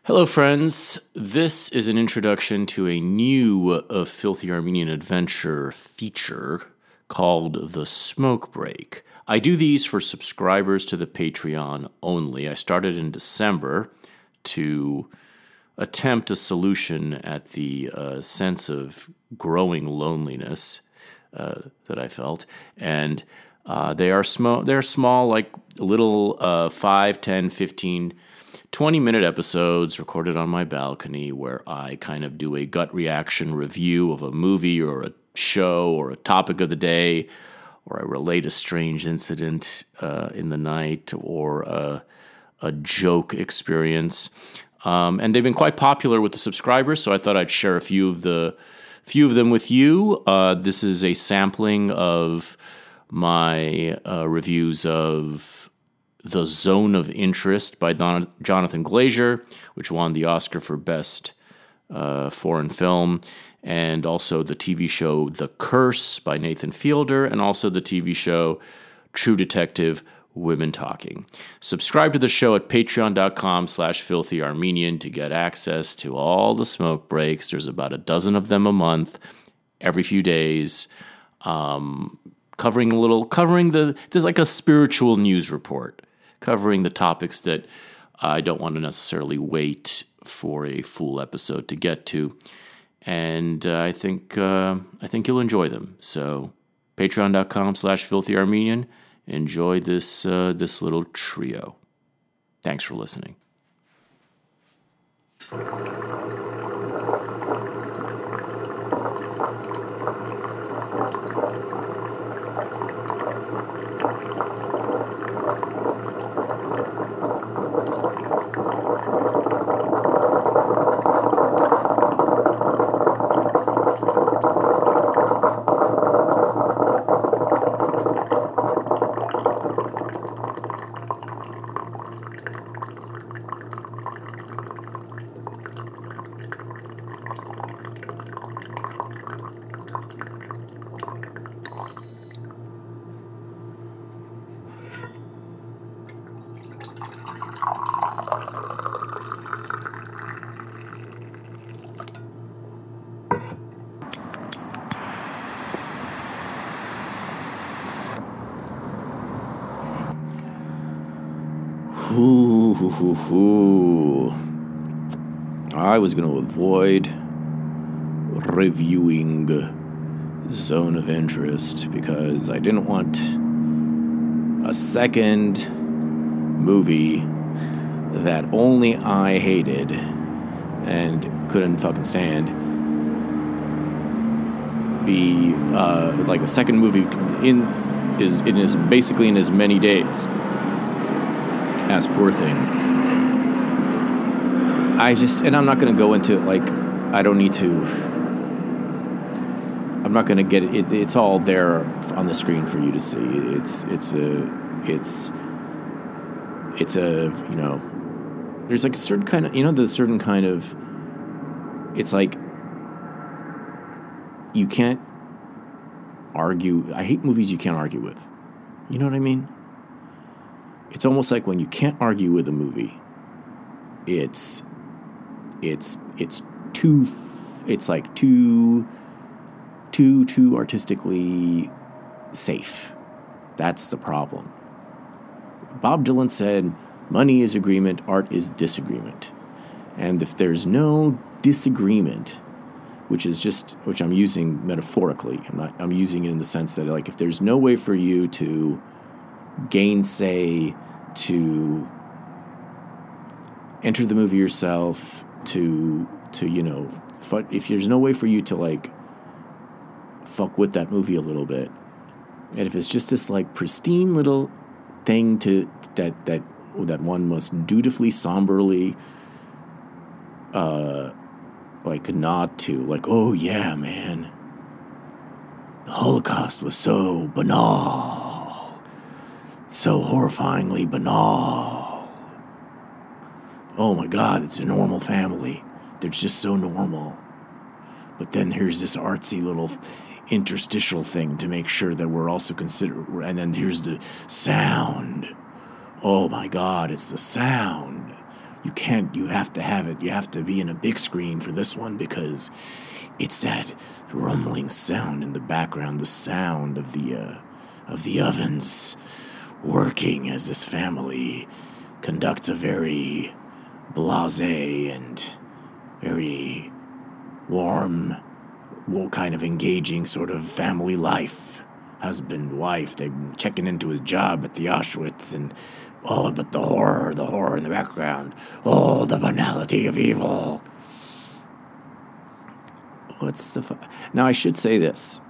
Hello, friends. This is an introduction to a new Filthy Armenian Adventure feature called The Smoke Break. I do these for subscribers to the Patreon only. I started in December to attempt a solution at the sense of growing loneliness that I felt. And they are small. They're small, like little 5, 10, 15 20-minute episodes recorded on my balcony where I kind of do a gut reaction review of a movie or a show or a topic of the day, or I relate a strange incident in the night or a joke experience. And they've been quite popular with the subscribers, so I thought I'd share a few of them with you. This is a sampling of my reviews of The Zone of Interest by Jonathan Glazer, which won the Oscar for Best Foreign Film, and also the TV show The Curse by Nathan Fielder, and also the TV show True Detective Women Talking. Subscribe to the show at patreon.com/filthyarmenian to get access to all the smoke breaks. There's about a dozen of them a month, every few days, covering it's like a spiritual news report, covering the topics that I don't want to necessarily wait for a full episode to get to. And I think you'll enjoy them. So patreon.com/filthyarmenian. Enjoy this little trio. Thanks for listening. I was going to avoid reviewing Zone of Interest because I didn't want a second movie that only I hated and couldn't fucking stand be like a second movie is basically in as many days as Poor Things. I'm not going to go into, like, I don't need to, I'm not going to get it. It's all there on the screen for you to see. It's a, you know, there's like a certain kind of, it's like, you can't argue. I hate movies you can't argue with. You know what I mean? It's almost like when you can't argue with a movie, it's too artistically safe. That's the problem. Bob Dylan said, "Money is agreement, art is disagreement." And if there's no disagreement, which I'm using metaphorically, I'm using it in the sense that, like, if there's no way for you to gainsay, to enter the movie yourself, to if there's no way for you to, like, fuck with that movie a little bit, and if it's just this, like, pristine little thing that one must dutifully, somberly like nod to, like, oh yeah, man, the Holocaust was so banal, so horrifyingly banal. Oh my God, it's a normal family. They're just so normal. But then here's this artsy little interstitial thing to make sure that we're also considered. And then here's the sound. Oh my God, it's the sound. you have to have it. You have to be in a big screen for this one because it's that rumbling sound in the background, the sound of the ovens working as this family conducts a very blasé and very warm, kind of engaging sort of family life. Husband, wife, they're checking into his job at the Auschwitz, and but the horror in the background. Oh, the banality of evil. Now, I should say this.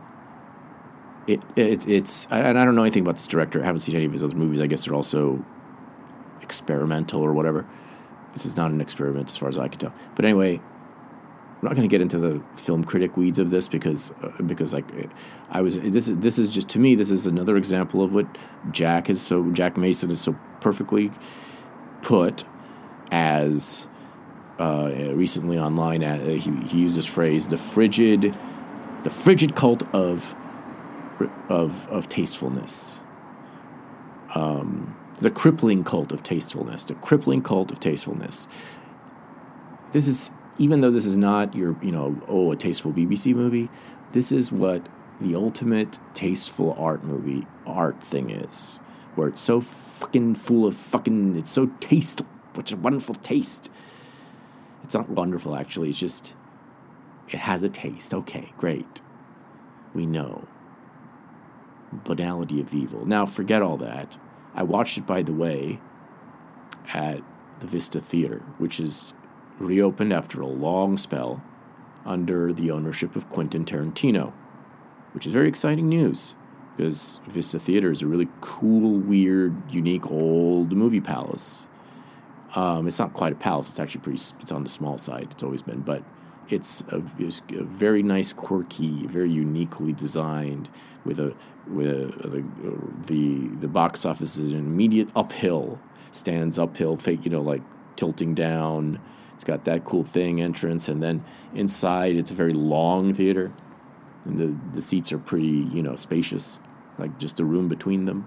It's and I don't know anything about this director. I haven't seen any of his other movies. I guess they're also experimental or whatever. This is not an experiment as far as I can tell. But anyway, I'm not going to get into the film critic weeds of this because like this is just, to me, this is another example of what Jack Mason is so perfectly put as recently online. He used this phrase, the frigid cult of tastefulness. The crippling cult of tastefulness. This is, even though this is not your, a tasteful BBC movie, this is what the ultimate tasteful art thing is. Where it's so fucking full of it's so tasteful. Which a wonderful taste. It's not wonderful, actually. It's just, it has a taste. Okay, great. We know. Banality of evil. Now, forget all that. I watched it, by the way, at the Vista Theater, which is reopened after a long spell under the ownership of Quentin Tarantino, which is very exciting news because Vista Theater is a really cool, weird, unique old movie palace. It's not quite a palace. It's actually it's on the small side. It's always been, but it's a very nice, quirky, very uniquely designed the box office is an immediate uphill, stands uphill, fake, like tilting down. It's got that cool thing entrance, and then inside it's a very long theater, and the seats are pretty, spacious, like just a room between them.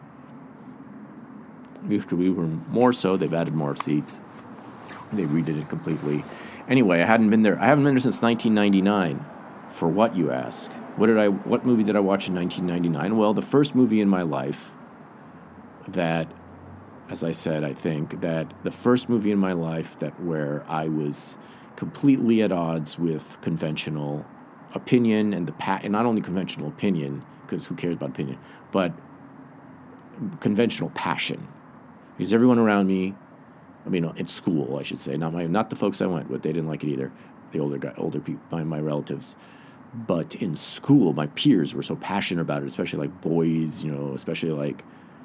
Used to be more so. They've added more seats. They redid it completely. Anyway, I haven't been there since 1999. For what, you ask? What movie did I watch in 1999? Well, the first movie in my life that, as I said, I think that the first movie in my life where I was completely at odds with conventional opinion and not only conventional opinion, because who cares about opinion, but conventional passion. Because everyone around me, in school, I should say, not the folks I went with, they didn't like it either. The older people, my relatives. But in school, my peers were so passionate about it, especially like boys, especially like,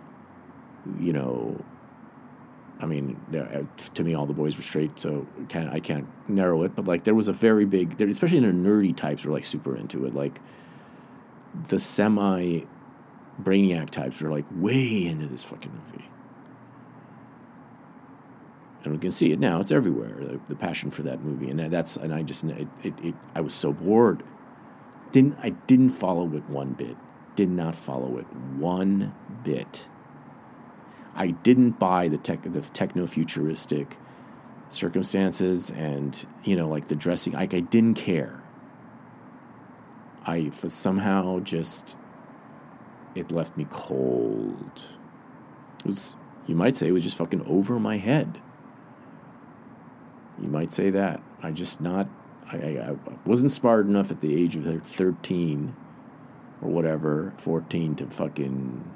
to me, all the boys were straight, so I can't narrow it. But like, there was a very big, especially the nerdy types were like super into it. Like the semi-brainiac types were like way into this fucking movie. And we can see it now; it's everywhere. The passion for that movie, and I was so bored. I didn't follow it one bit. Did not follow it one bit. I didn't buy the techno-futuristic circumstances and, like the dressing. Like, I didn't care. Somehow just, it left me cold. You might say it was just fucking over my head. You might say that. I wasn't smart enough at the age of 13 or whatever, 14 to fucking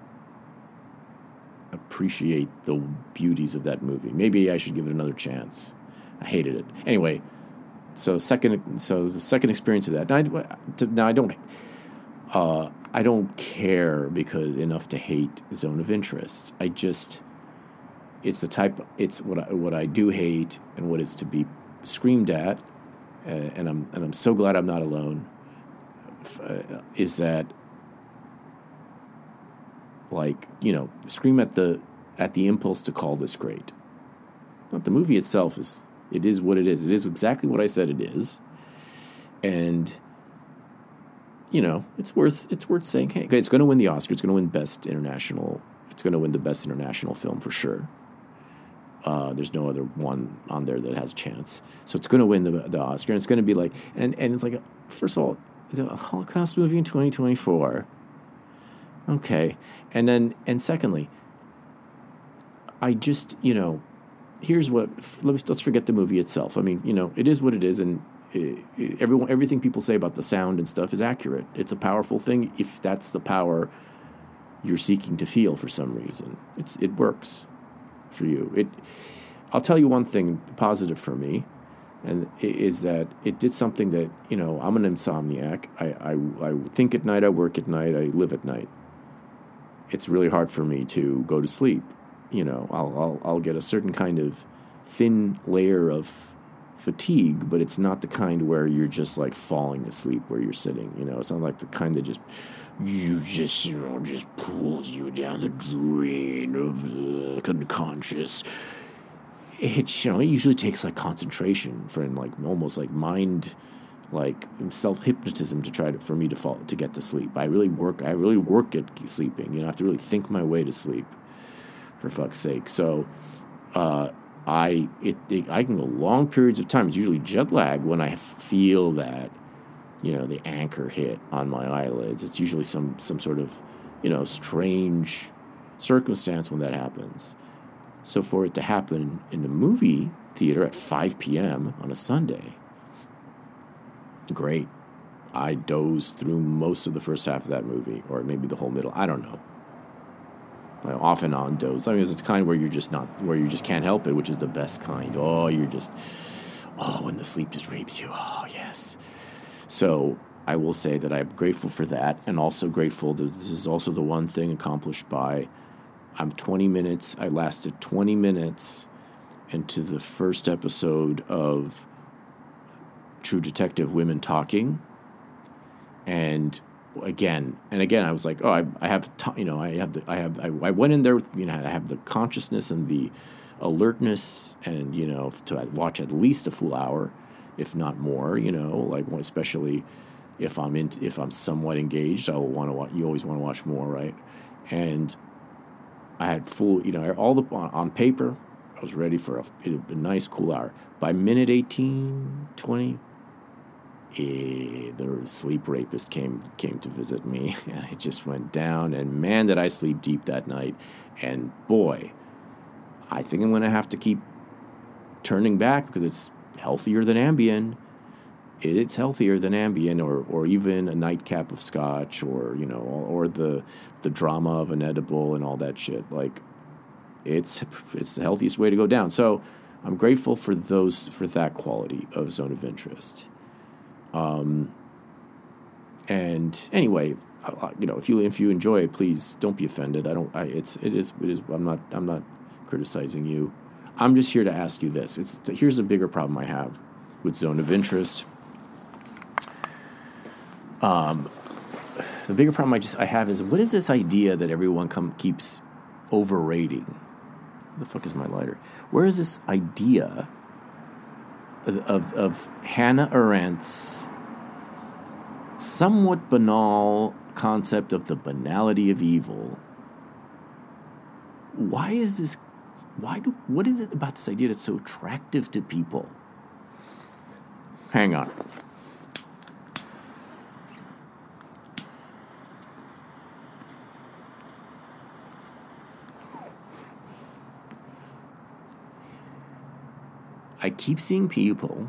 appreciate the beauties of that movie. Maybe I should give it another chance. I hated it. Anyway, the second experience of that. Now I don't care enough to hate Zone of Interest. It's what I do hate and what is to be screamed at, and I'm so glad I'm not alone. Is that, like, scream at the impulse to call this great. But the movie itself is what it is. It is exactly what I said it is, and it's worth saying. Hey, it's going to win the Oscar. It's going to win Best International. It's going to win the Best International Film for sure. There's no other one on there that has a chance. So it's going to win the Oscar, and it's going to be like, and it's like, first of all, the Holocaust movie in 2024. Okay, and secondly, I just, here's what. Let's forget the movie itself. I mean, it is what it is, and everything people say about the sound and stuff is accurate. It's a powerful thing if that's the power you're seeking to feel for some reason. It works for you. I'll tell you one thing positive for me, and is that it did something that, I'm an insomniac. I think at night, I work at night, I live at night. It's really hard for me to go to sleep. I'll get a certain kind of thin layer of fatigue, but it's not the kind where you're just like falling asleep where you're sitting. It's not like the kind that just pulls you down the drain of the unconscious. It usually takes like concentration and like almost like mind, like self-hypnotism for me to get to sleep. I really work at sleeping. I have to really think my way to sleep, for fuck's sake. So I can go long periods of time. It's usually jet lag when I feel that, the anchor hit on my eyelids. It's usually some sort of, strange circumstance when that happens. So for it to happen in a movie theater at 5 p.m. on a Sunday, great. I dozed through most of the first half of that movie, or maybe the whole middle. I don't know. I off and on doze. I mean, it's the kind where you just can't help it, which is the best kind. When the sleep just rapes you. Oh, yes. So I will say that I'm grateful for that, and also grateful that this is also the one thing accomplished by, I lasted 20 minutes into the first episode of True Detective Women Talking, and again, I was like, I went in there with, I have the consciousness and the alertness, and to watch at least a full hour, if not more. Especially if I'm somewhat engaged, I will want to watch. You always want to watch more, right? And I had full, on paper, I was ready for a nice cool hour. By minute 18, 20. The sleep rapist came to visit me, and it just went down, and man, did I sleep deep that night. And boy, I think I'm going to have to keep turning back, because it's healthier than Ambien. It's healthier than Ambien, or even a nightcap of scotch, or the drama of an edible and all that shit. Like, it's the healthiest way to go down. So I'm grateful for that quality of zone of interest. And anyway, if you enjoy it, please don't be offended. It is. I'm not criticizing you. I'm just here to ask you this. Here's a bigger problem I have with zone of interest. The bigger problem I have is, what is this idea that everyone keeps overrating? Where the fuck is my lighter? Where is this idea of Hannah Arendt's somewhat banal concept of the banality of evil? Why is this? What is it about this idea that's so attractive to people? Hang on. I keep seeing people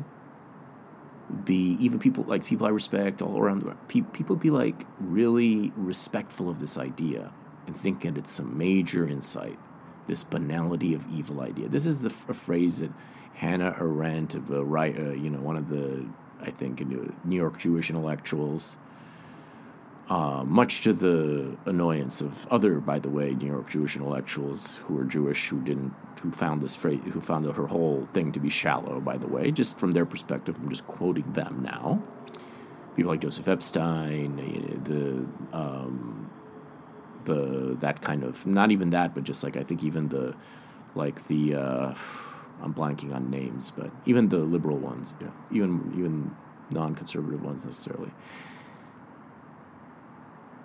people I respect all around the world, people be like really respectful of this idea and think that it's some major insight, this banality of evil idea. This is a phrase that Hannah Arendt, one of the, I think, New York Jewish intellectuals, much to the annoyance of other, by the way, New York Jewish intellectuals who are Jewish, who found this phrase, who found her whole thing to be shallow, by the way, just from their perspective. I'm just quoting them now. People like Joseph Epstein, that kind of, not even that, but just like, I think even I'm blanking on names, but even the liberal ones, even non-conservative ones necessarily.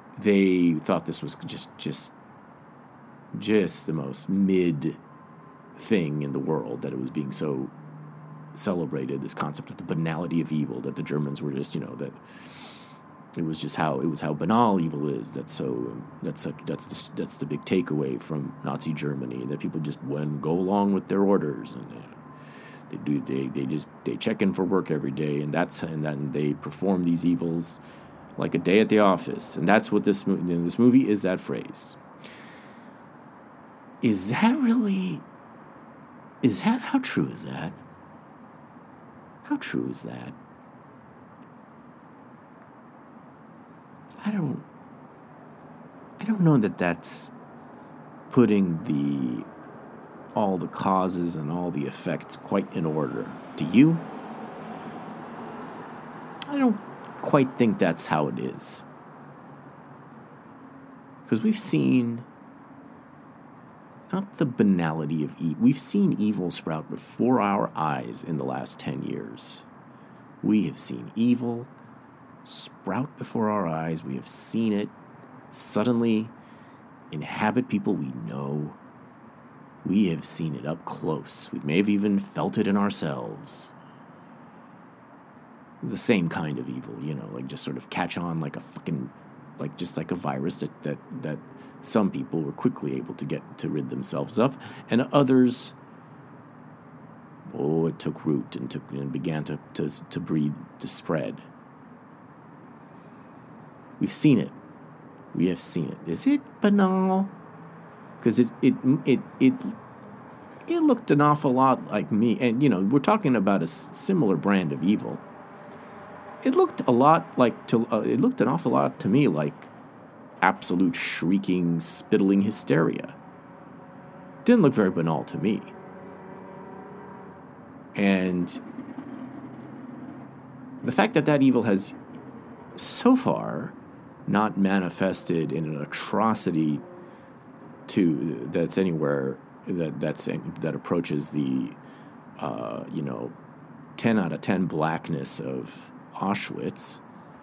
They thought this was just the most mid thing in the world, that it was being so celebrated, this concept of the banality of evil, that the Germans were just, that it was how banal evil is. That's the big takeaway from Nazi Germany, that people just go along with their orders, and they check in for work every day, and then they perform these evils like a day at the office. And that's what this movie is, that phrase. How true is that? How true is that? I don't know that that's putting all the causes and all the effects quite in order. Do you? I don't quite think that's how it is. Because we've seen not the banality of evil. We've seen evil sprout before our eyes in the last 10 years. We have seen evil sprout before our eyes. We have seen it suddenly inhabit people we know. We have seen it up close. We may have even felt it in ourselves. The same kind of evil, like just sort of catch on like a fucking, just like a virus that some people were quickly able to rid themselves of, and others, it took root and began to breed, to spread. We've seen it. We have seen it. Is it banal? Because it looked an awful lot like me, and we're talking about a similar brand of evil. It looked an awful lot to me like absolute shrieking, spittling hysteria. Didn't look very banal to me. And the fact that evil has so far not manifested in an atrocity that's anywhere that approaches the 10 out of 10 blackness of Auschwitz.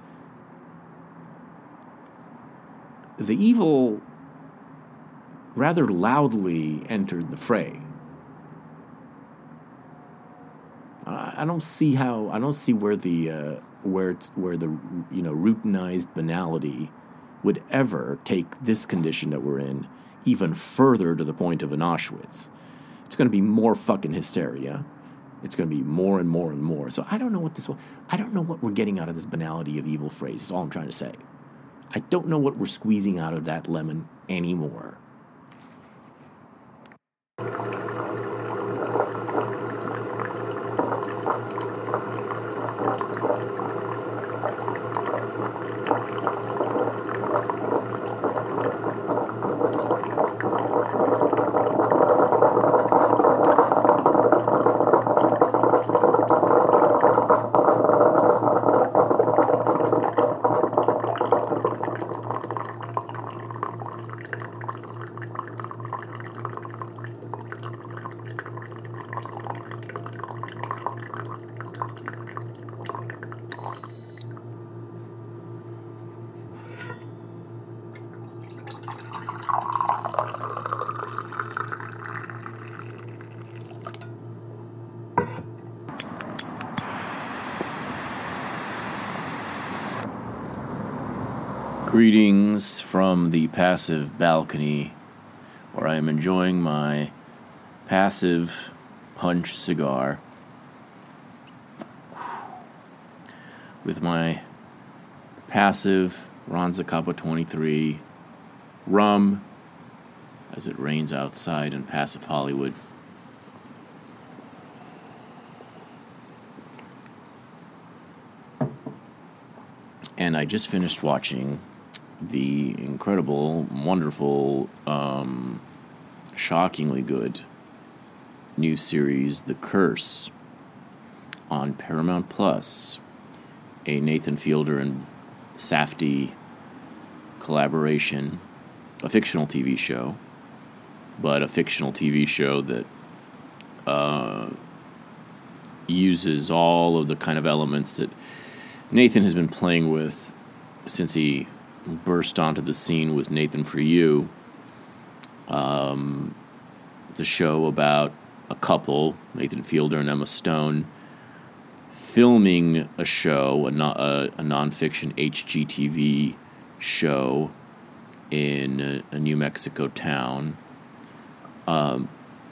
The evil rather loudly entered the fray. I don't see where the routinized banality would ever take this condition that we're in even further to the point of an Auschwitz. It's going to be more fucking hysteria. It's going to be more and more and more. So I don't know what we're getting out of this banality of evil phrase, is all I'm trying to say. I don't know what we're squeezing out of that lemon anymore. Greetings from the passive balcony, where I am enjoying my passive punch cigar with my passive Ronza Cabo 23 rum as it rains outside in passive Hollywood. And I just finished watching the incredible, wonderful, shockingly good new series, The Curse, on Paramount Plus, a Nathan Fielder and Safdie collaboration, a fictional TV show, but a fictional TV show that uses all of the kind of elements that Nathan has been playing with since he burst onto the scene with Nathan For You. It's a show about a couple, Nathan Fielder and Emma Stone, filming a show, a nonfiction HGTV show in a New Mexico town, a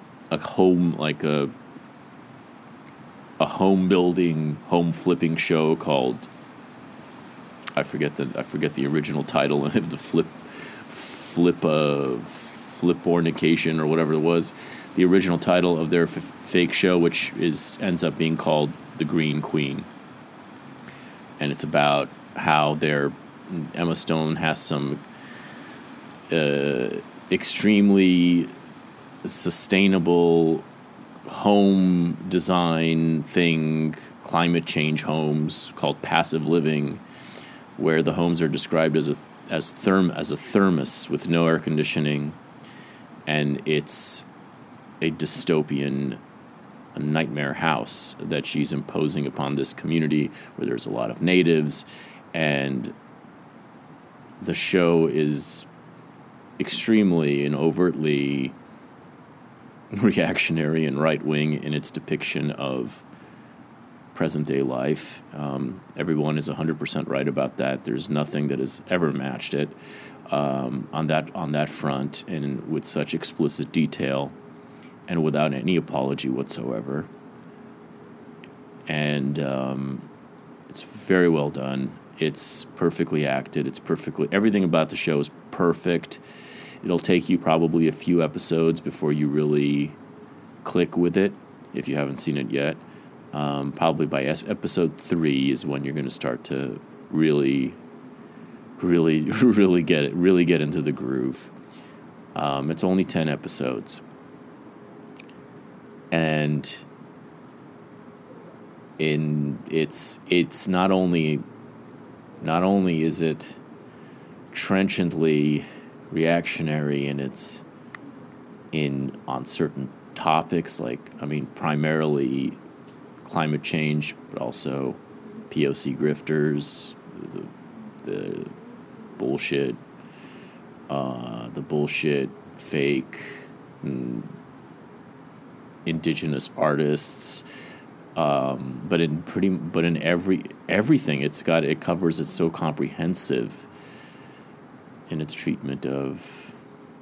home building, home flipping show called, I forget the original title, and the Flipornication or whatever it was, the original title of their fake show, which ends up being called The Green Queen. And it's about how Emma Stone has some extremely sustainable home design thing, climate change homes called passive living, where the homes are described as a thermos with no air conditioning, and it's a dystopian, a nightmare house that she's imposing upon this community where there's a lot of natives, and the show is extremely and overtly reactionary and right-wing in its depiction of present-day life. Everyone is 100% right about that. There's nothing that has ever matched it on that front, and with such explicit detail and without any apology whatsoever. And it's very well done. It's perfectly acted. Everything about the show is perfect. It'll take you probably a few episodes before you really click with it, if you haven't seen it yet. Probably by episode 3 is when you're going to start to really get into the groove. It's only 10 episodes, and it's not only is it trenchantly reactionary, and it's on certain topics, primarily climate change, but also POC grifters, the bullshit, fake indigenous artists, but in everything it covers. It's so comprehensive in its treatment of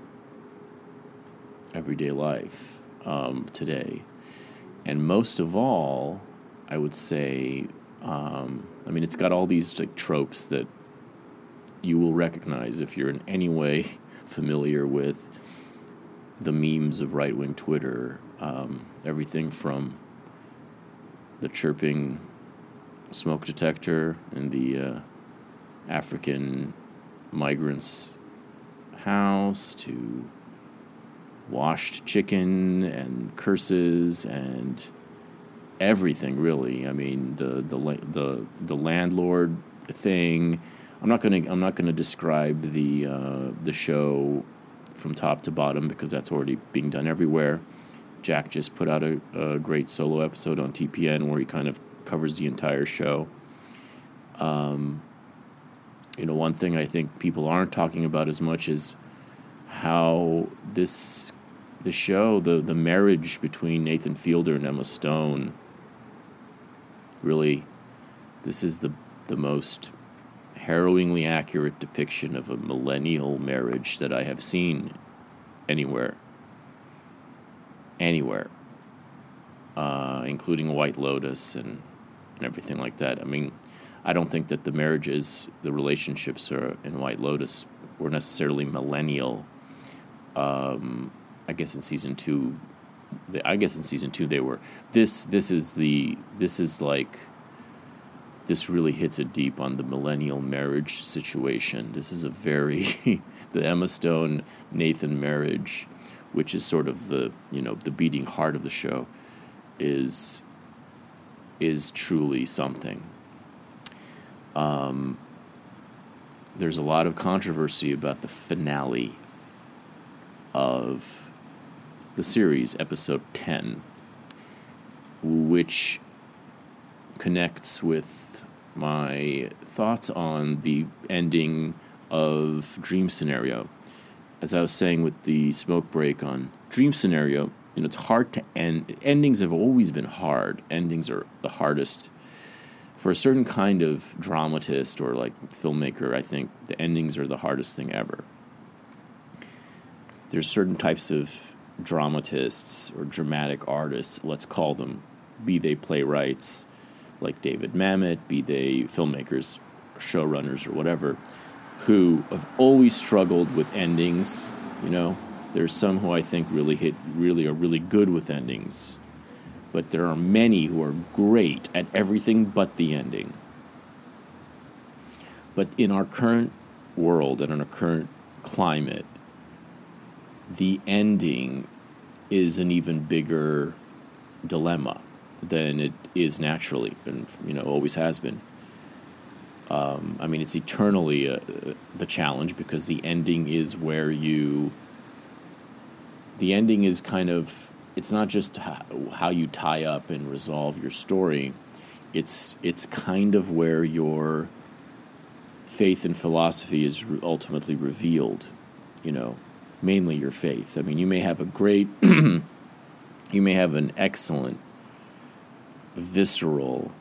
everyday life today. And most of all, I would say, it's got all these tropes that you will recognize if you're in any way familiar with the memes of right-wing Twitter. Everything from the chirping smoke detector in the African migrants' house to washed chicken and curses and everything, really. The landlord thing. I'm not gonna describe the show from top to bottom because that's already being done everywhere. Jack just put out a great solo episode on TPN where he kind of covers the entire show. One thing I think people aren't talking about as much is how the show, the marriage between Nathan Fielder and Emma Stone, really, this is the most harrowingly accurate depiction of a millennial marriage that I have seen anywhere, including White Lotus and everything like that. I don't think that the relationships in White Lotus were necessarily millennial. I guess in season 2 they were. This really hits it deep on the millennial marriage situation. This is a very the Emma Stone Nathan marriage, which is sort of the beating heart of the show, is truly something. There's a lot of controversy about the finale of the series, episode 10, which connects with my thoughts on the ending of Dream Scenario. As I was saying with the smoke break on Dream Scenario, it's hard to end. Endings have always been hard. Endings are the hardest for a certain kind of dramatist or like filmmaker. I think the endings are the hardest thing ever. There's certain types of dramatists or dramatic artists, let's call them, be they playwrights like David Mamet, be they filmmakers, showrunners, or whatever, who have always struggled with endings. There's some who I think really are really good with endings, but there are many who are great at everything but the ending. But in our current world and in our current climate, the ending is an even bigger dilemma than it is naturally, and always has been. It's eternally the challenge, because the ending is the ending is kind of, it's not just how you tie up and resolve your story. It's kind of where your faith and philosophy is ultimately revealed. Mainly your faith. You may have you may have an excellent, visceral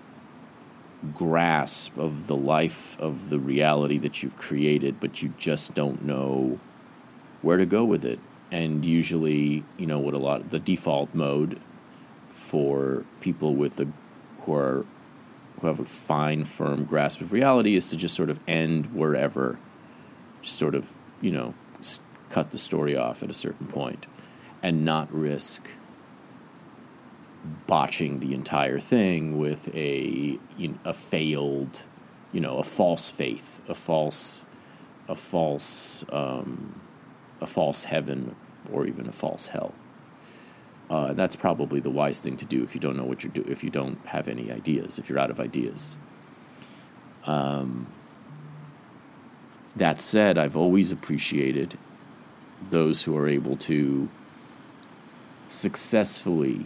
grasp of the life, of the reality that you've created, but you just don't know where to go with it. And usually, what the default mode for people who have a fine, firm grasp of reality is to just sort of end wherever, just sort of, cut the story off at a certain point and not risk botching the entire thing with a failed, a false faith, a false heaven, or even a false hell. That's probably the wise thing to do if you don't know what you're doing, if you don't have any ideas, if you're out of ideas. That said, I've always appreciated those who are able to successfully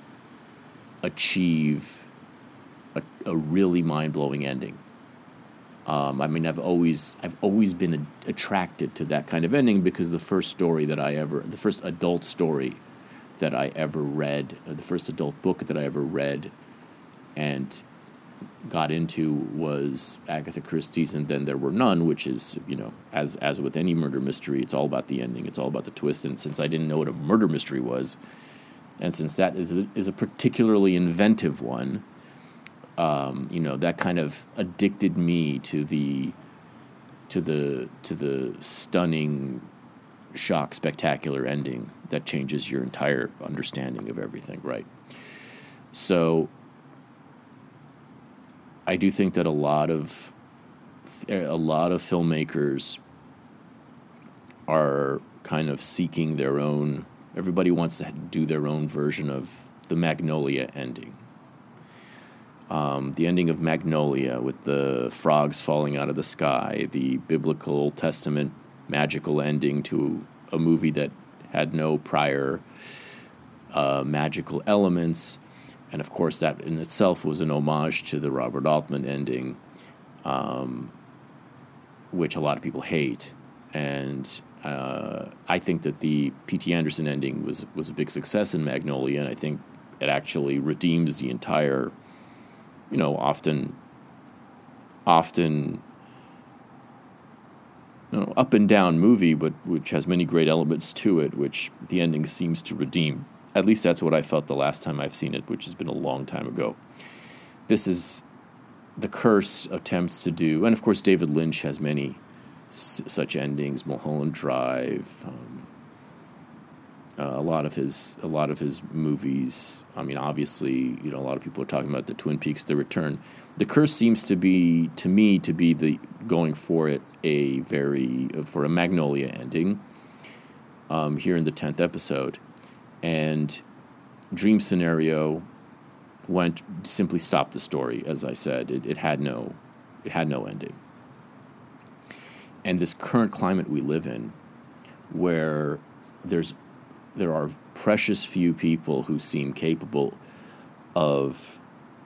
achieve a really mind-blowing ending. I've always been attracted to that kind of ending, because the first adult story that I ever read, the first adult book that I ever read and got into was Agatha Christie's And Then There Were None, which is, as with any murder mystery, it's all about the ending, it's all about the twist. And since I didn't know what a murder mystery was, and since that is a particularly inventive one, that kind of addicted me to the stunning, shock, spectacular ending that changes your entire understanding of everything, right? So I do think that a lot of filmmakers are kind of seeking their own. Everybody wants to do their own version of the Magnolia ending. The ending of Magnolia, with the frogs falling out of the sky, the biblical Old Testament magical ending to a movie that had no prior magical elements. And of course, that in itself was an homage to the Robert Altman ending, which a lot of people hate. And I think that the P.T. Anderson ending was a big success in Magnolia, and I think it actually redeems the entire, often up and down movie, but which has many great elements to it, which the ending seems to redeem. At least that's what I felt the last time I've seen it, which has been a long time ago. This is The Curse attempts to do, and of course David Lynch has many such endings. Mulholland Drive, a lot of his movies. Obviously, a lot of people are talking about the Twin Peaks: The Return. The Curse seems to be, to me, the going for it for a Magnolia ending. Here in the 10th episode, and Dream Scenario simply stopped the story. As I said, it had no ending. And this current climate we live in, where there are precious few people who seem capable of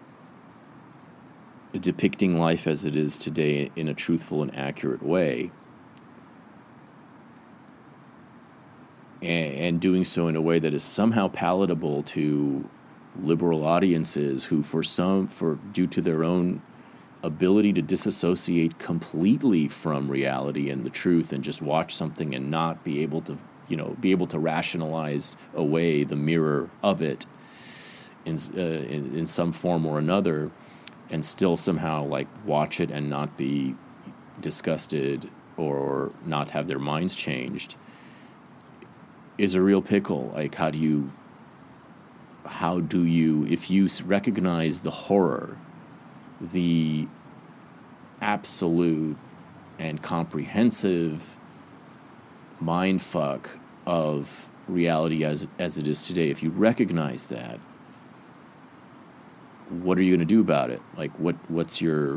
depicting life as it is today in a truthful and accurate way, and doing so in a way that is somehow palatable to liberal audiences who, due to their own ability to disassociate completely from reality and the truth and just watch something and not be able to, be able to rationalize away the mirror of it in some form or another, and still somehow like watch it and not be disgusted or not have their minds changed, is a real pickle. Like, how do you, if you recognize the horror, the absolute and comprehensive mindfuck of reality as it is today, if you recognize that, what are you going to do about it? Like, what's your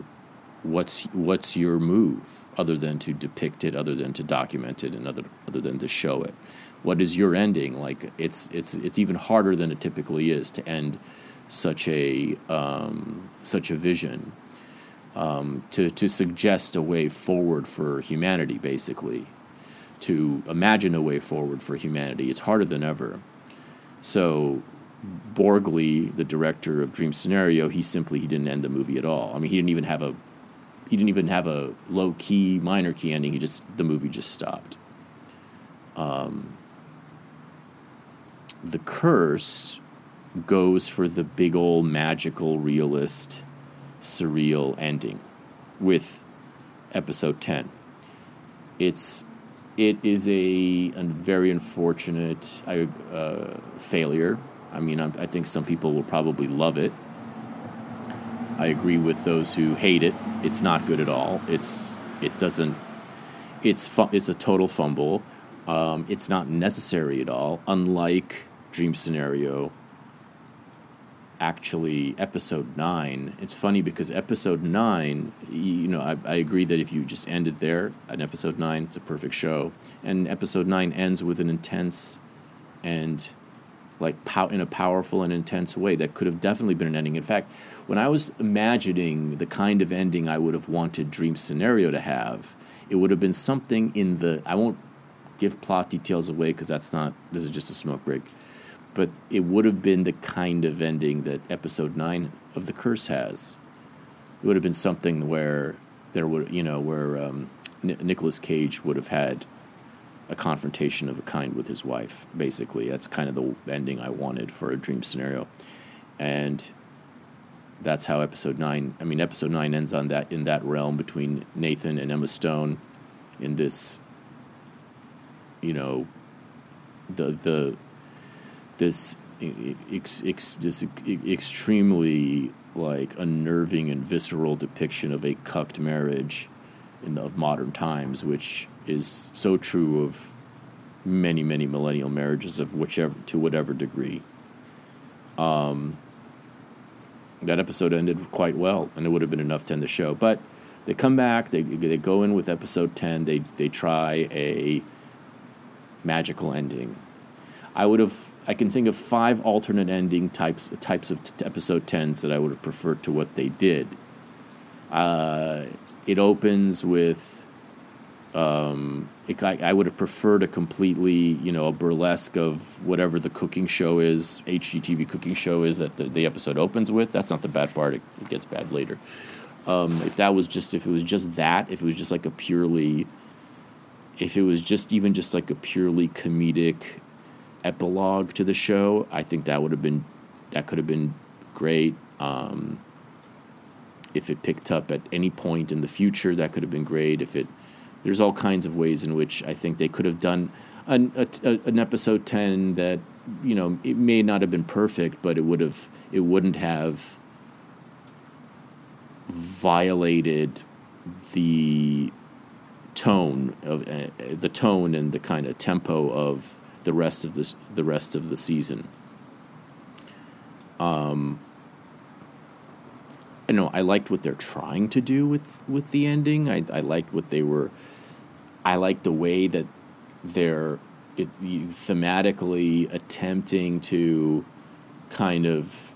move, other than to depict it, other than to document it, and other than to show it? What is your ending? Like, it's even harder than it typically is to end such a vision, to suggest a way forward for humanity, basically, to imagine a way forward for humanity. It's harder than ever. So Borgley, the director of Dream Scenario, he didn't end the movie at all. I mean, he didn't even have a low key, minor key ending. The movie just stopped. The Curse goes for the big old magical, realist, surreal ending with episode 10. It is a very unfortunate failure. I mean, I think some people will probably love it. I agree with those who hate it. It's not good at all. It's a total fumble. It's not necessary at all. Unlike Dream Scenario, actually, episode 9. It's funny because episode 9, I agree that if you just ended there at episode 9, it's a perfect show. And episode 9 ends with an intense and in a powerful and intense way that could have definitely been an ending. In fact, when I was imagining the kind of ending I would have wanted Dream Scenario to have, it would have been something I won't give plot details away because this is just a smoke break, but it would have been the kind of ending that episode 9 of The Curse has. It would have been something where Nicolas Cage would have had a confrontation of a kind with his wife, basically. That's kind of the ending I wanted for a Dream Scenario. And that's how episode 9 ends in that realm between Nathan and Emma Stone in this, this extremely unnerving and visceral depiction of a cucked marriage of modern times, which is so true of many, many millennial marriages to whatever degree. That episode ended quite well, and it would have been enough to end the show. But they come back, they go in with episode 10, they try a magical ending. I can think of 5 alternate ending types of episode 10s that I would have preferred to what they did. It opens with I would have preferred a completely, a burlesque of whatever the cooking show is, HGTV cooking show is that the episode opens with. That's not the bad part. It gets bad later. If it was just like a purely comedic epilogue to the show, I think that could have been great. If it picked up at any point in the future, that could have been great. There's all kinds of ways in which I think they could have done an episode 10 that, it may not have been perfect, but it wouldn't have violated the tone and the kind of tempo of the rest of the season. I liked what they're trying to do with the ending. I liked what they were. I liked the way that they're thematically attempting to kind of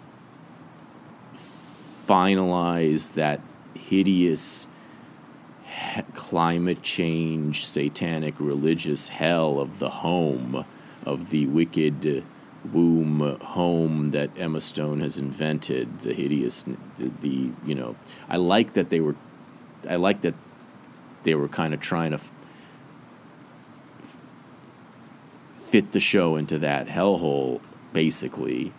finalize that hideous climate change, satanic, religious hell of the home, of the wicked womb home that Emma Stone has invented, the hideous, the you know, I like that they were kind of trying to fit the show into that hellhole, basically.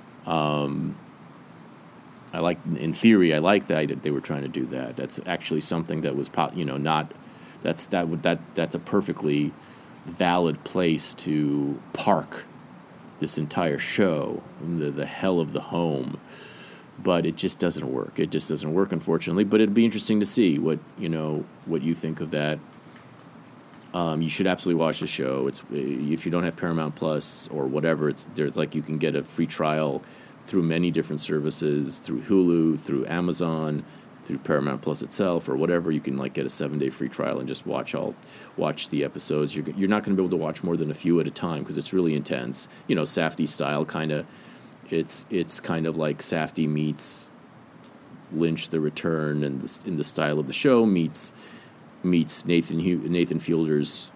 I like, in theory, I like that they were trying to do that. That's actually something that was, not, that's a perfectly valid place to park this entire show, the hell of the home. But it just doesn't work. It just doesn't work, unfortunately. But it'd be interesting to see what you think of that. You should absolutely watch the show. It's, if you don't have Paramount Plus or whatever, there's like, you can get a free trial through many different services, through Hulu, through Amazon, through Paramount Plus itself, or whatever. You can like get a 7-day free trial and just watch the episodes. You're not going to be able to watch more than a few at a time because it's really intense. Safdie style kind of. It's kind of like Safdie meets Lynch: The Return, and in the style of the show meets Nathan Fielder's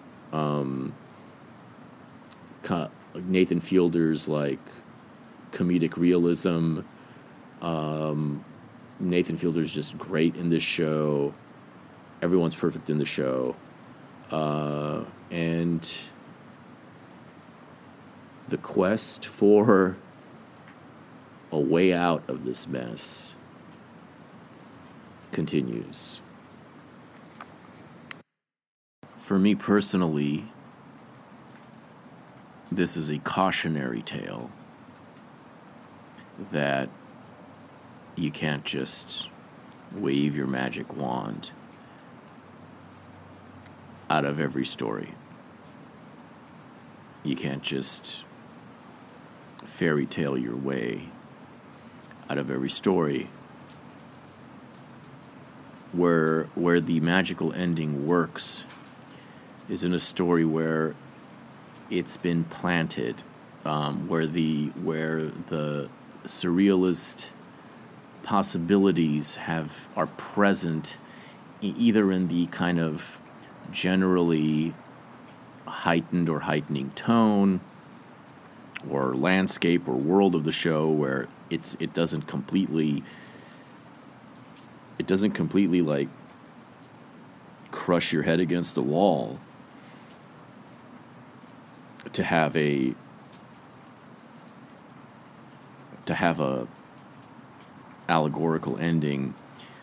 like comedic realism. Nathan Fielder's just great in this show. Everyone's perfect in the show, and the quest for a way out of this mess continues. For me personally, this is a cautionary tale that you can't just wave your magic wand out of every story. You can't just fairy tale your way out of every story. Where the magical ending works is in a story where it's been planted, where the surrealist possibilities are present, either in the kind of generally heightened or heightening tone or landscape or world of the show, where it doesn't completely like crush your head against the wall to have a allegorical ending,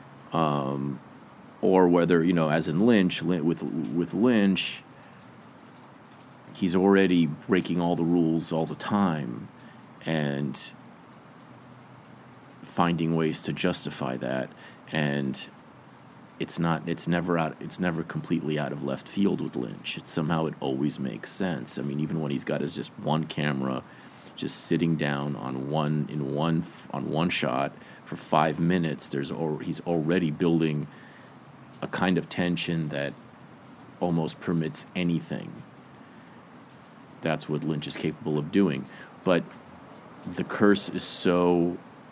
or whether, as in Lynch, with Lynch, he's already breaking all the rules all the time and finding ways to justify that, and it's never completely out of left field with Lynch. Somehow it always makes sense. I mean, even when he's got his just one camera, just sitting down on one shot for 5 minutes, he's already building a kind of tension that almost permits anything. That's what Lynch is capable of doing. But the curse is so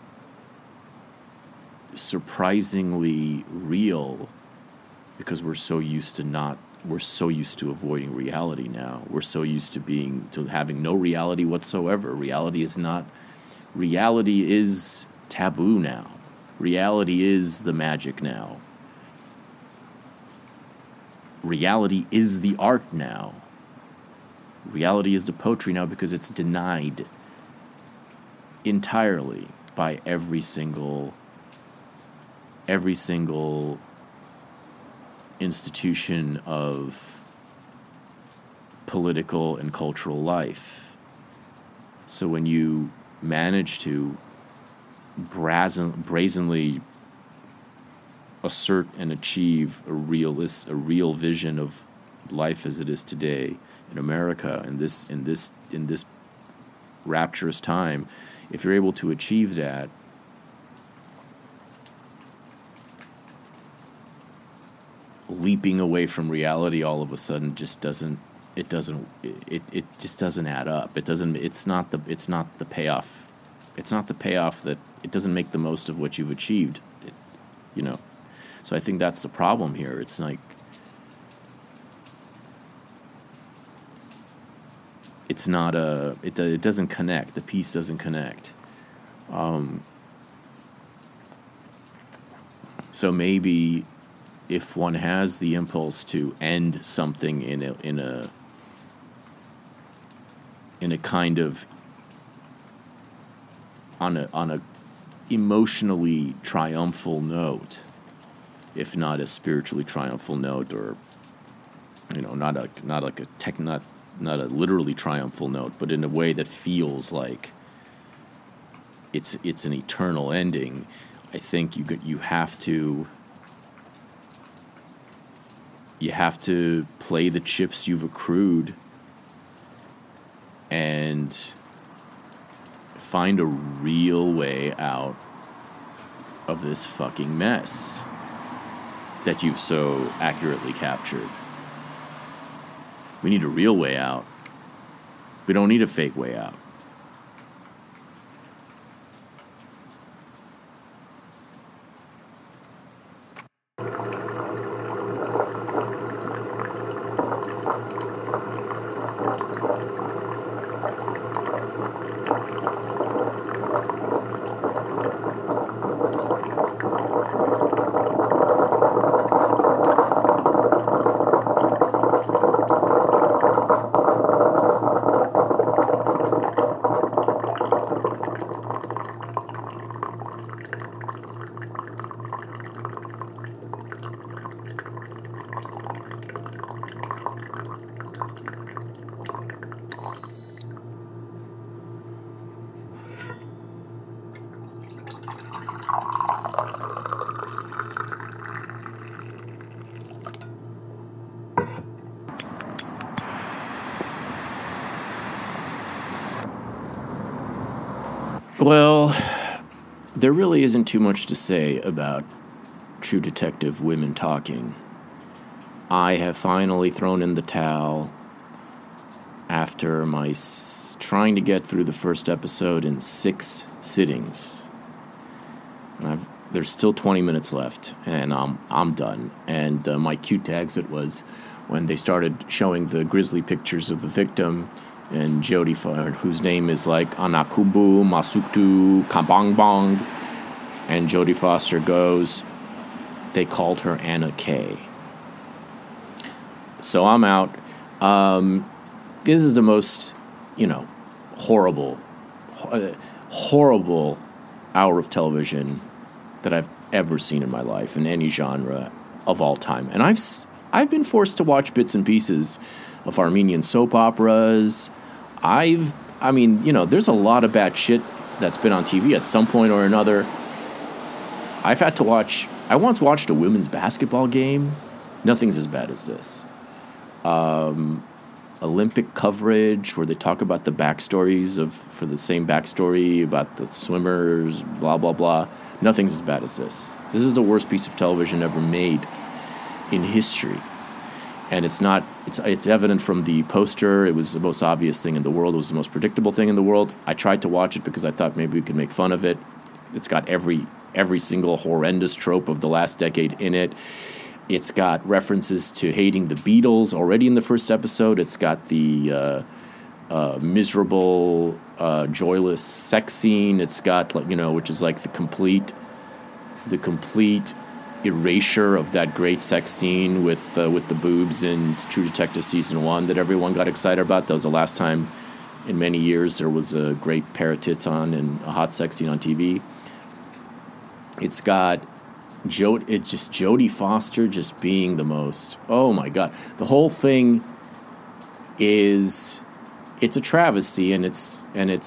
surprisingly real because we're so used to avoiding reality now. We're so used to having no reality whatsoever. Reality is taboo now. Reality is the magic now. Reality is the art now. Reality is the poetry now because it's denied entirely by every single institution of political and cultural life. So when you manage to brazenly assert and achieve a real vision of life as it is today in America, in this rapturous time, if you're able to achieve that, leaping away from reality all of a sudden just doesn't add up. It's not the payoff. It's not the payoff that it doesn't make the most of what you've achieved. So I think that's the problem here. It's like, it's not it doesn't connect. The piece doesn't connect. So maybe if one has the impulse to end something in a kind of on a emotionally triumphal note, if not a spiritually triumphal note, or not a literally triumphal note, but in a way that feels like it's an eternal ending. I think you have to play the chips you've accrued and find a real way out of this fucking mess that you've so accurately captured. We need a real way out. We don't need a fake way out. Well, there really isn't too much to say about True Detective Women Talking. I have finally thrown in the towel after my trying to get through the first episode in 6 sittings. There's still 20 minutes left, and I'm done. And my cute exit was when they started showing the grisly pictures of the victim, and Jodie, whose name is like Anakubu Masuktu Kabongbong, and Jodie Foster goes, they called her Anna Kay. So I'm out. This is the most, horrible hour of television that I've ever seen in my life in any genre of all time. And I've been forced to watch bits and pieces of Armenian soap operas. There's a lot of bad shit that's been on TV at some point or another. I once watched a women's basketball game. Nothing's as bad as this. Olympic coverage where they talk about the backstories for the same backstory about the swimmers, blah, blah, blah. Nothing's as bad as this. This is the worst piece of television ever made in history. And it's evident from the poster. It was the most obvious thing in the world. It was the most predictable thing in the world. I tried to watch it because I thought maybe we could make fun of it. It's got every single horrendous trope of the last decade in it. It's got references to hating the Beatles already in the first episode. It's got the miserable, joyless sex scene. It's got, which is like the complete erasure of that great sex scene with the boobs in True Detective Season 1 that everyone got excited about. That was the last time in many years there was a great pair of tits on and a hot sex scene on TV. It's got Jodie Foster just being the most, oh my God. The whole thing it's a travesty, and it's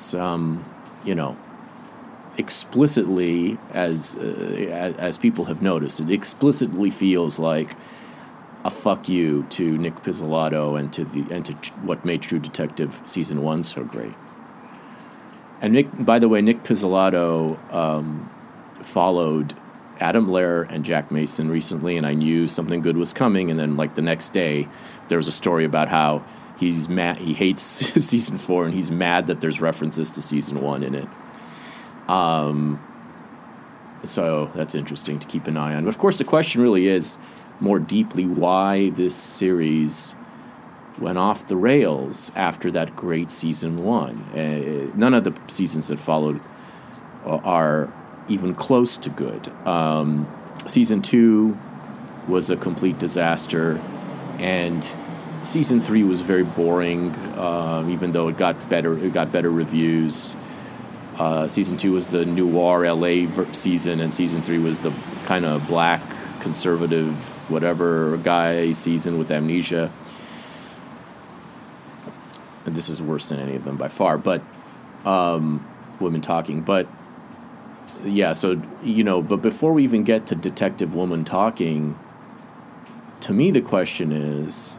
explicitly, as people have noticed, it explicitly feels like a fuck you to Nick Pizzolatto and to what made True Detective Season 1 so great. And by the way, Nick Pizzolatto followed Adam Lehrer and Jack Mason recently, and I knew something good was coming. And then, the next day, there was a story about how he's mad. He hates Season 4, and he's mad that there's references to Season 1 in it. So that's interesting to keep an eye on. But of course, the question really is more deeply why this series went off the rails after that great season 1. None of the seasons that followed are even close to good. Season 2 was a complete disaster, and season 3 was very boring, even though it got better reviews. Season 2 was the noir LA season, and season 3 was the kind of black, conservative, whatever guy season with amnesia. And this is worse than any of them by far, but women talking. But yeah, so, but before we even get to Detective Woman Talking, to me the question is,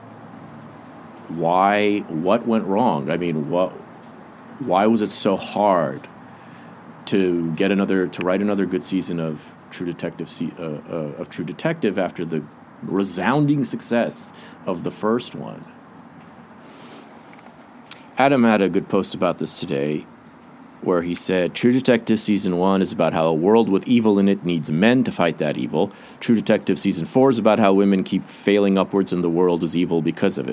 what went wrong? I mean, why was it so hard to write another good season of True Detective after the resounding success of the first one? Adam had a good post about this today, where he said, True Detective Season 1 is about how a world with evil in it needs men to fight that evil. True Detective Season 4 is about how women keep failing upwards and the world is evil because of it.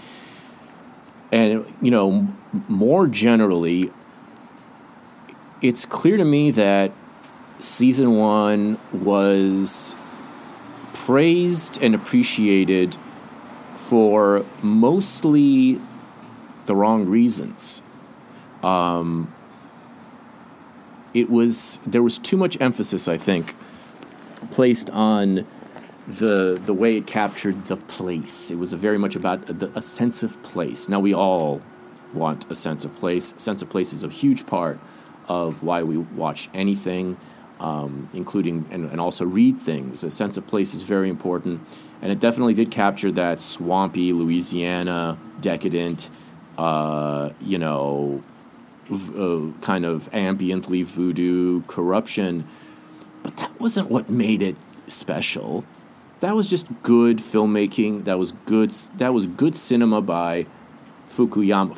And, more generally, it's clear to me that Season 1 was praised and appreciated for mostly the wrong reasons. There was too much emphasis, I think, placed on the way it captured the place. It was very much about a sense of place. Now, we all want a sense of place. Sense of place is a huge part of why we watch anything, including and also read things. A sense of place is very important, and it definitely did capture that swampy Louisiana, decadent, kind of ambiently voodoo corruption. But that wasn't what made it special. That was just good filmmaking. That was good cinema by Fukunega,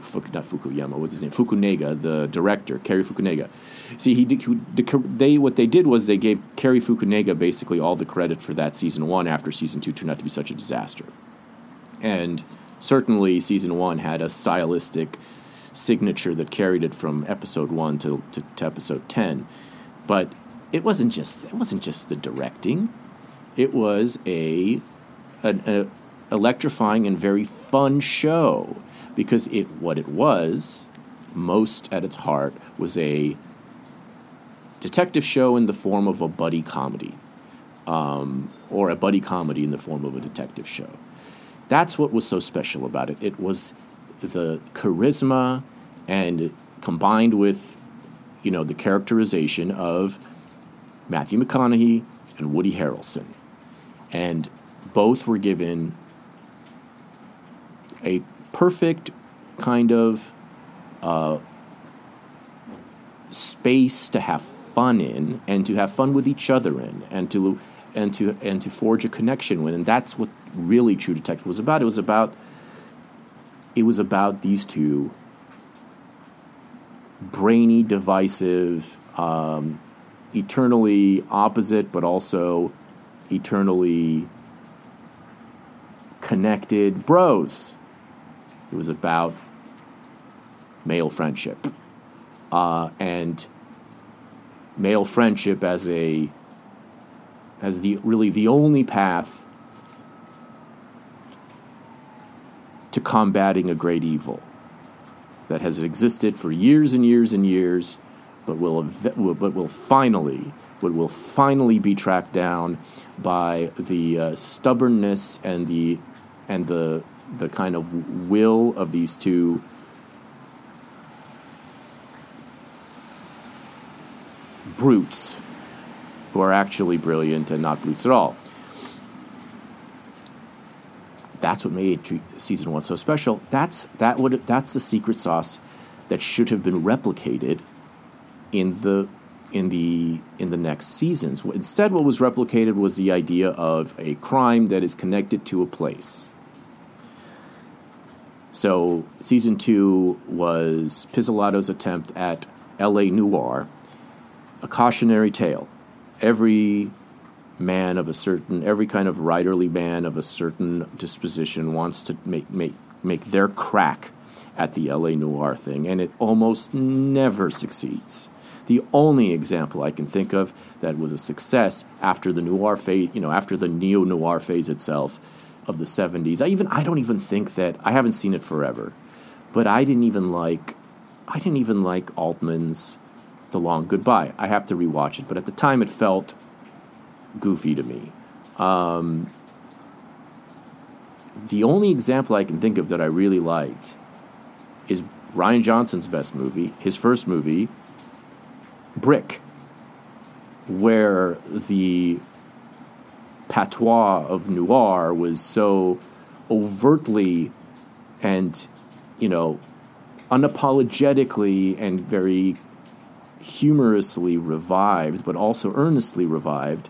the director, Cary Fukunega. See, what they did was they gave Cary Fukunega basically all the credit for that season 1 after season 2 turned out to be such a disaster. And certainly season 1 had a stylistic signature that carried it from episode 1 to episode 10. But it wasn't just the directing. It was an electrifying and very fun show, because what it was most at its heart was a detective show in the form of a buddy comedy, or a buddy comedy in the form of a detective show. That's what was so special about it. It was the charisma, and combined with, the characterization of Matthew McConaughey and Woody Harrelson. And both were given a perfect kind of space to have fun in, and to have fun with each other in, and to forge a connection with. And that's what really True Detective was about. It was about these two brainy, divisive, eternally opposite, but also eternally connected bros. It was about male friendship, and male friendship as the only path to combating a great evil that has existed for years and years and years, but will finally be tracked down by the stubbornness and the kind of will of these two brutes who are actually brilliant and not brutes at all. That's what made season 1 so special. That's the secret sauce that should have been replicated in the next seasons. Instead, what was replicated was the idea of a crime that is connected to a place. So season 2 was Pizzolatto's attempt at L.A. noir, a cautionary tale. every every kind of writerly man of a certain disposition wants to make their crack at the LA noir thing, and it almost never succeeds. The only example I can think of that was a success after the noir phase, after the neo-noir phase itself of the 70s. I don't even think that, I haven't seen it forever, but I didn't even like Altman's The Long Goodbye. I have to rewatch it, but at the time it felt goofy to me. The only example I can think of that I really liked is Rian Johnson's best movie, his first movie, Brick, where the patois of noir was so overtly and, unapologetically and very humorously revived, but also earnestly revived,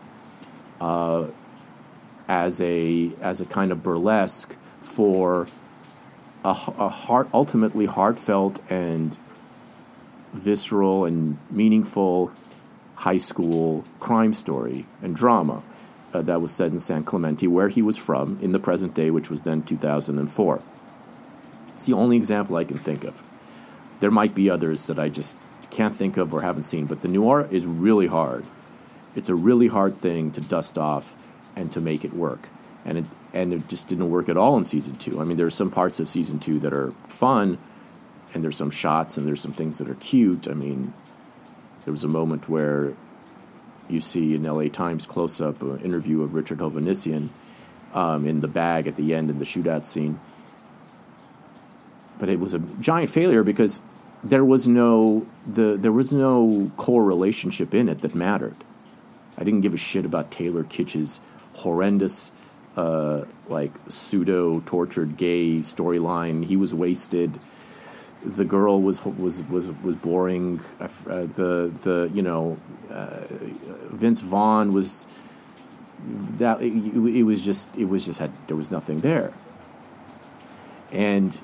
as a kind of burlesque for a ultimately heartfelt and visceral and meaningful high school crime story and drama that was set in San Clemente, where he was from, in the present day, which was then 2004. It's the only example I can think of. There might be others that I just can't think of or haven't seen, but the noir is really hard. It's a really hard thing to dust off and to make it work. And it just didn't work at all in season 2. I mean, there are some parts of season 2 that are fun, and there's some shots and there's some things that are cute. I mean, there was a moment where you see an LA Times close-up interview of Richard Hovhannissian in the bag at the end in the shootout scene. But it was a giant failure because there was no core relationship in it that mattered. I didn't give a shit about Taylor Kitsch's horrendous, pseudo-tortured gay storyline. He was wasted. The girl was boring. Vince Vaughn was that. It was just there was nothing there. And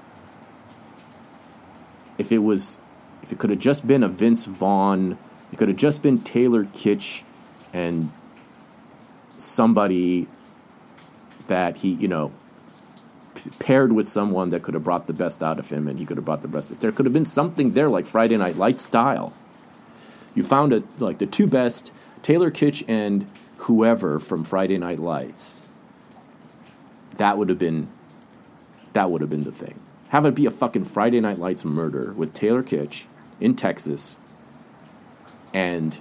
if it could have just been a Vince Vaughn, it could have just been Taylor Kitsch and somebody that he, paired with someone that could have brought the best out of him, and he could have brought the best. There could have been something there, like Friday Night Lights style. You found the two best, Taylor Kitsch and whoever from Friday Night Lights. That would have been the thing. Have it be a fucking Friday Night Lights murder with Taylor Kitsch in Texas, and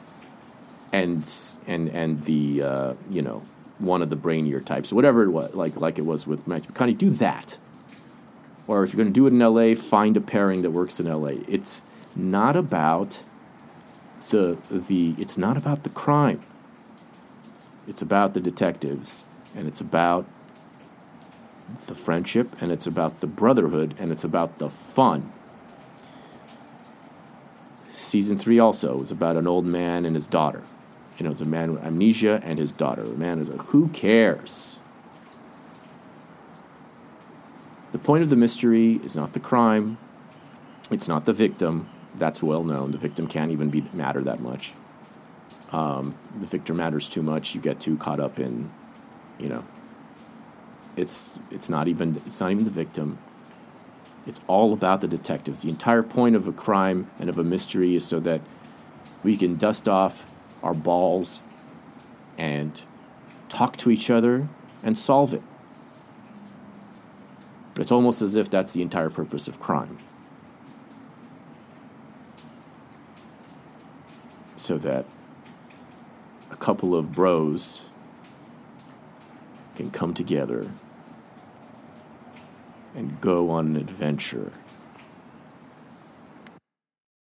the one of the brainier types, whatever it was, like it was with Matthew McConaughey. Do that, or if you're going to do it in L.A., find a pairing that works in L.A. It's not about it's not about the crime. It's about the detectives, and it's about the friendship, and it's about the brotherhood, and it's about the fun. Season 3 also was about an old man and his daughter. It's a man with amnesia and his daughter. The man is who cares? The point of the mystery is not the crime. It's not the victim. That's well known. The victim can't even matter that much. The victim matters too much. You get too caught up in, it's not even the victim. It's all about the detectives. The entire point of a crime and of a mystery is so that we can dust off our balls and talk to each other and solve it. It's almost as if that's the entire purpose of crime. So that a couple of bros can come together and go on an adventure